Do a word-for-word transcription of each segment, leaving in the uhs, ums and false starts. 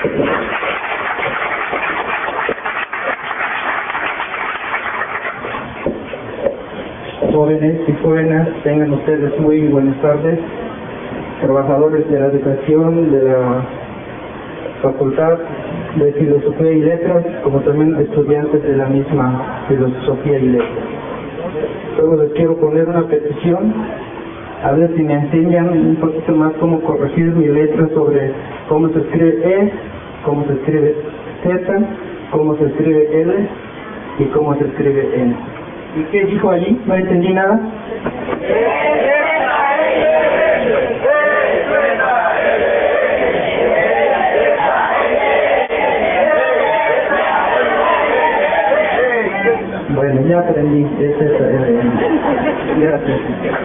Jóvenes y jóvenes, tengan ustedes muy buenas tardes. Trabajadores de la educación, de la Facultad de Filosofía y Letras, como también estudiantes de la misma Filosofía y Letras. Luego les quiero poner una petición, a ver si me enseñan un poquito más cómo corregir mi letra sobre cómo se escribe E, cómo se escribe Z, cómo se escribe L y cómo se escribe N. ¿Y qué dijo allí? No entendí nada. Bueno, ya aprendí. Es esa, L. Gracias.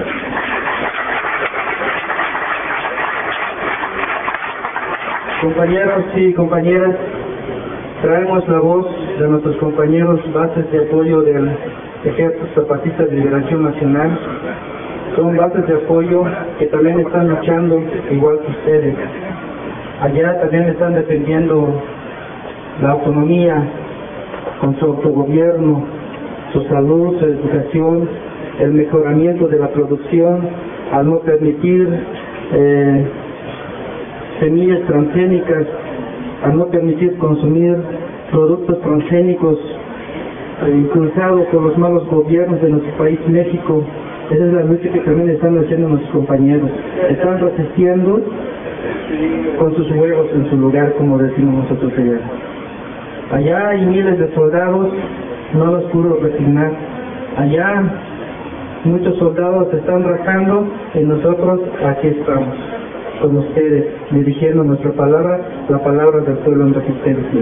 Compañeros y compañeras, traemos la voz de nuestros compañeros bases de apoyo del Ejército Zapatista de Liberación Nacional. Son bases de apoyo que también están luchando igual que ustedes. Allá también están defendiendo la autonomía con su autogobierno, su salud, su educación, el mejoramiento de la producción, al no permitir eh, semillas transgénicas, al no permitir consumir productos transgénicos eh, impulsados por los malos gobiernos de nuestro país, México. Esa es la lucha que también están haciendo nuestros compañeros. Están resistiendo con sus huevos en su lugar, como decimos nosotros allá. Allá hay miles de soldados, no los pudo resignar. Allá muchos soldados se están rajando y nosotros aquí estamos, con ustedes, dirigiendo nuestra palabra, la palabra del pueblo en resistencia.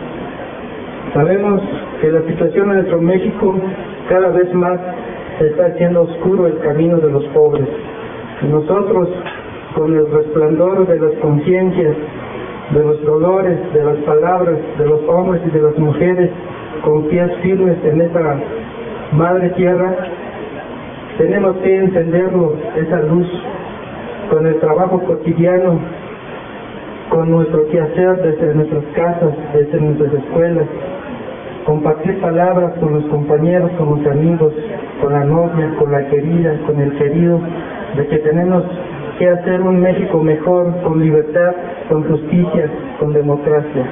Sabemos que la situación en nuestro México cada vez más se está haciendo oscuro el camino de los pobres. Nosotros, con el resplandor de las conciencias, de los dolores, de las palabras, de los hombres y de las mujeres, con pies firmes en esa madre tierra, tenemos que encenderlo, esa luz, con el trabajo cotidiano, con nuestro quehacer desde nuestras casas, desde nuestras escuelas, compartir palabras con los compañeros, con los amigos, con la novia, con la querida, con el querido, de que tenemos que hacer un México mejor, con libertad, con justicia, con democracia.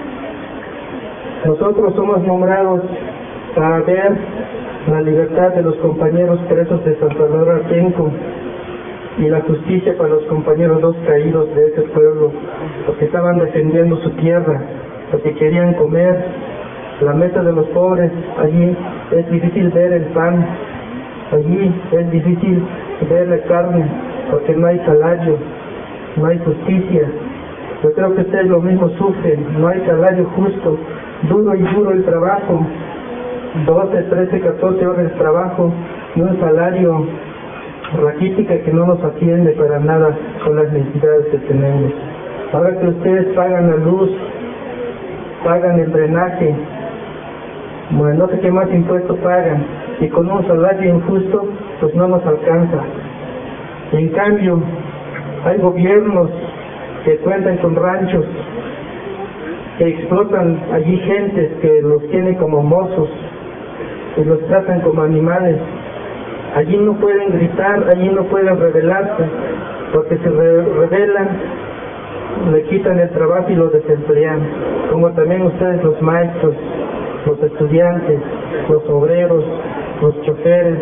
Nosotros somos nombrados para ver la libertad de los compañeros presos de San Salvador Atenco y la justicia para los compañeros dos caídos de ese pueblo, los que estaban defendiendo su tierra, los que querían comer. La mesa de los pobres, allí es difícil ver el pan, allí es difícil ver la carne, porque no hay salario, no hay justicia. Yo creo que ustedes lo mismo sufren, no hay salario justo, duro y duro el trabajo, doce, trece, catorce horas de trabajo y un salario raquítica que no nos atiende para nada con las necesidades que tenemos. Ahora que ustedes pagan la luz, pagan el drenaje, bueno, no sé qué más impuestos pagan, y con un salario injusto pues no nos alcanza. En cambio, hay gobiernos que cuentan con ranchos, que explotan allí gentes que los tienen como mozos, que los tratan como animales. Allí no pueden gritar, allí no pueden rebelarse, porque si re rebelan, le quitan el trabajo y los desemplean, como también ustedes los maestros, los estudiantes, los obreros, los choferes.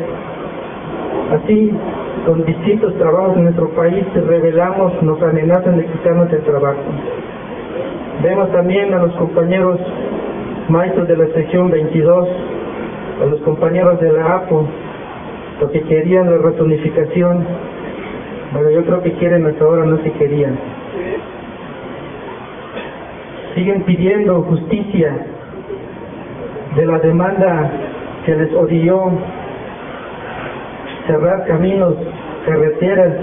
Así, con distintos trabajos en nuestro país, si rebelamos, nos amenazan de quitarnos el trabajo. Vemos también a los compañeros maestros de la sección veintidós, a los compañeros de la A P O, los que querían la rezonificación. Bueno, yo creo que quieren hasta ahora, no se querían. Siguen pidiendo justicia de la demanda que les orilló cerrar caminos, carreteras,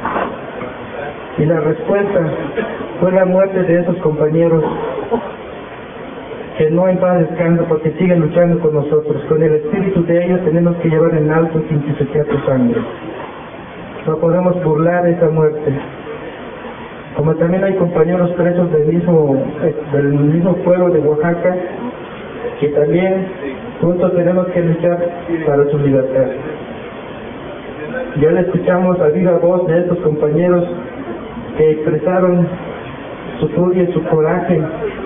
y la respuesta fue la muerte de esos compañeros que no en paz descansan, porque siguen luchando con nosotros. Con el espíritu de ellos tenemos que llevar en alto sin que se sea tu sangre. No podemos burlar esa muerte. como también hay compañeros presos del mismo, del mismo pueblo de Oaxaca, que también juntos tenemos que luchar para su libertad. Ya le escuchamos a viva voz de estos compañeros que expresaron su furia y su coraje,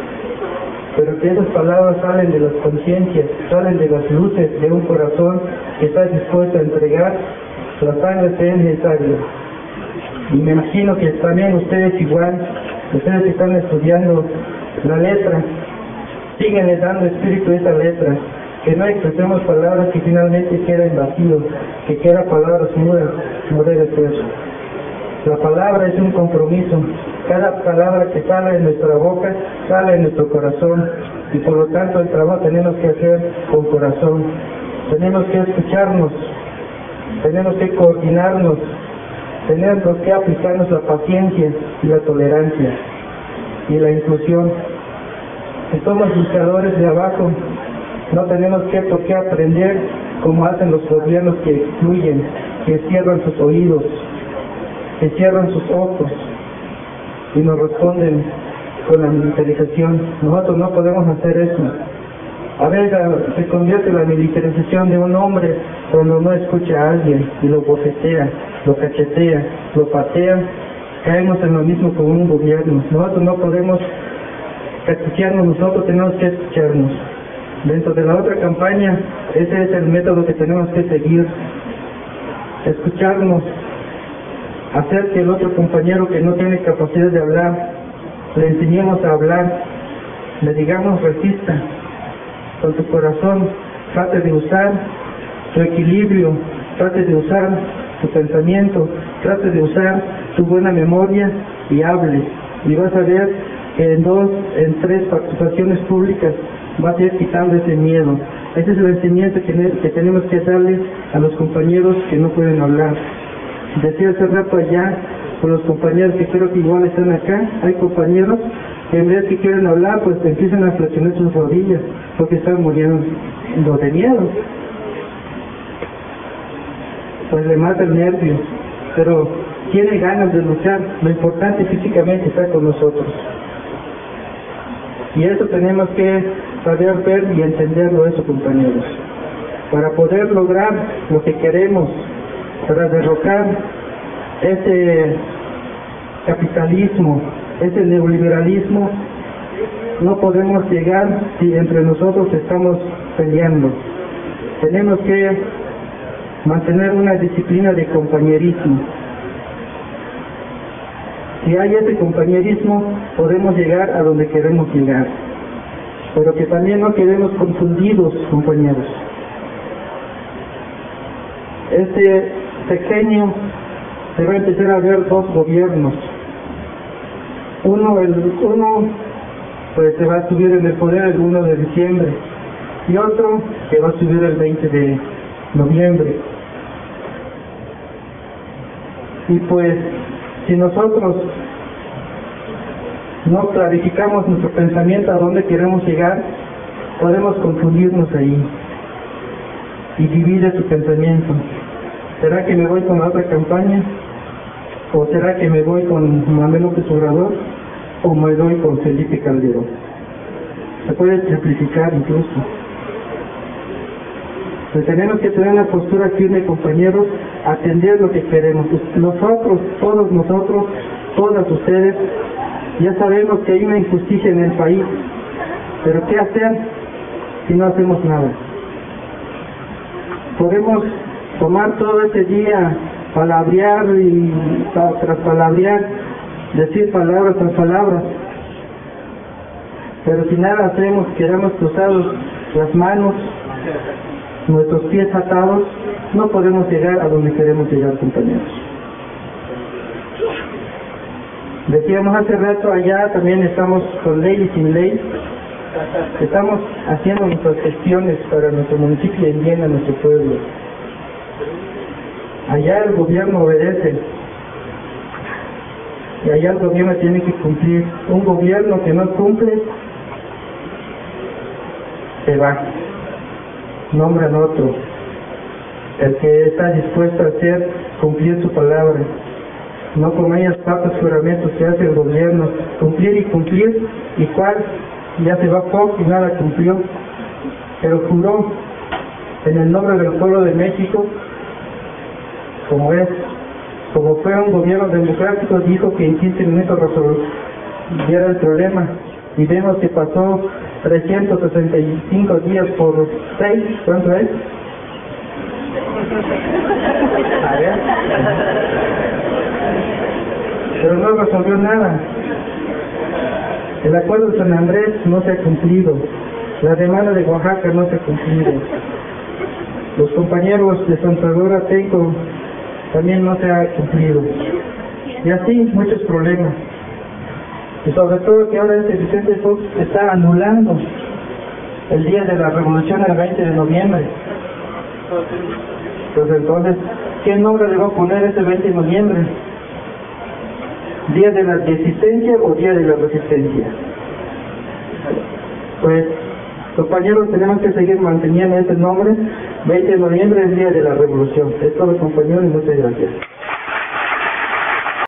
pero que esas palabras salen de las conciencias, salen de las luces de un corazón que está dispuesto a entregar la sangre que es necesaria. Y me imagino que también ustedes igual, ustedes que están estudiando la letra, síguenle dando espíritu a esa letra, que no expresemos palabras que finalmente queden vacíos, que quedan palabras mudas, no debe ser. La palabra es un compromiso, cada palabra que sale de nuestra boca sale de nuestro corazón, y por lo tanto el trabajo tenemos que hacer con corazón, tenemos que escucharnos, tenemos que coordinarnos, tenemos que aplicarnos la paciencia y la tolerancia y la inclusión. Si somos luchadores de abajo, no tenemos que por qué aprender como hacen los gobiernos que excluyen, que cierran sus oídos, que cierran sus ojos y nos responden con la militarización. Nosotros no podemos hacer eso. A veces se convierte la militarización de un hombre cuando no escucha a alguien y lo bofetea, lo cachetea, lo patea, caemos en lo mismo con un gobierno. Nosotros no podemos cachetearnos, nosotros tenemos que escucharnos. Dentro de la otra campaña, ese es el método que tenemos que seguir, escucharnos, hacer que el otro compañero que no tiene capacidad de hablar, le enseñemos a hablar, le digamos resista, con tu corazón, trate de usar tu equilibrio, trate de usar tu pensamiento, trate de usar tu buena memoria y hable, y vas a ver que en dos, en tres participaciones públicas va a ir quitando ese miedo. Esa es la enseñanza que, que tenemos que darle a los compañeros que no pueden hablar. Decía hace rato allá con los compañeros que creo que igual están acá, hay compañeros que en vez que quieren hablar, pues empiezan a flexionar sus rodillas porque están muriendo de miedo. Pues le mata el nervio, pero tiene ganas de luchar. Lo importante físicamente está con nosotros. Y eso tenemos que saber ver y entenderlo, eso, compañeros, para poder lograr lo que queremos, para derrocar ese capitalismo, ese neoliberalismo. No podemos llegar si entre nosotros estamos peleando. Tenemos que mantener una disciplina de compañerismo. Si hay ese compañerismo, podemos llegar a donde queremos llegar. Pero que también no quedemos confundidos, compañeros. Este sexenio se va a empezar a ver dos gobiernos. Uno, el, uno pues se va a subir en el poder el uno de diciembre y otro que va a subir el veinte de noviembre. Y pues si nosotros no clarificamos nuestro pensamiento a dónde queremos llegar, podemos confundirnos ahí y divide su pensamiento. ¿Será que me voy con la otra campaña? ¿O será que me voy con Manuel López Obrador? ¿O me voy con Felipe Calderón? Se puede simplificar incluso. Pues tenemos que tener una postura firme, compañeros, atender lo que queremos. Nosotros, todos nosotros, todas ustedes, ya sabemos que hay una injusticia en el país, pero ¿qué hacer si no hacemos nada? Podemos tomar todo ese día, palabrear y tras palabrear, decir palabras tras palabras, pero si nada hacemos, quedamos cruzados las manos, nuestros pies atados, no podemos llegar a donde queremos llegar, compañeros. Decíamos hace rato, allá también estamos con ley y sin ley, estamos haciendo nuestras gestiones para nuestro municipio y bien a nuestro pueblo. Allá el gobierno obedece, y allá el gobierno tiene que cumplir. Un gobierno que no cumple, se va, nombran otro, el que está dispuesto a hacer cumplir su palabra. no con ellas tantos juramentos que hace el gobierno, cumplir y cumplir, y cuál ya se va poco y nada cumplió, pero juró en el nombre del pueblo de México, como es, como fue un gobierno democrático, dijo que en quince minutos resolviera el problema, y vemos que pasó trescientos sesenta y cinco días por seis, ¿cuánto es? A ver. Pero no resolvió nada. El acuerdo de San Andrés no se ha cumplido, la demanda de Oaxaca no se ha cumplido, los compañeros de Santa Laura Atenco también no se ha cumplido, y así muchos problemas, y sobre todo que ahora este Vicente Fox está anulando el día de la revolución el veinte de noviembre. Pues entonces, ¿qué nombre le va a poner ese veinte de noviembre? ¿Día de la resistencia o día de la resistencia? Pues, compañeros, tenemos que seguir manteniendo ese nombre. veinte de noviembre es día de la revolución. Es todo, compañeros, y muchas gracias.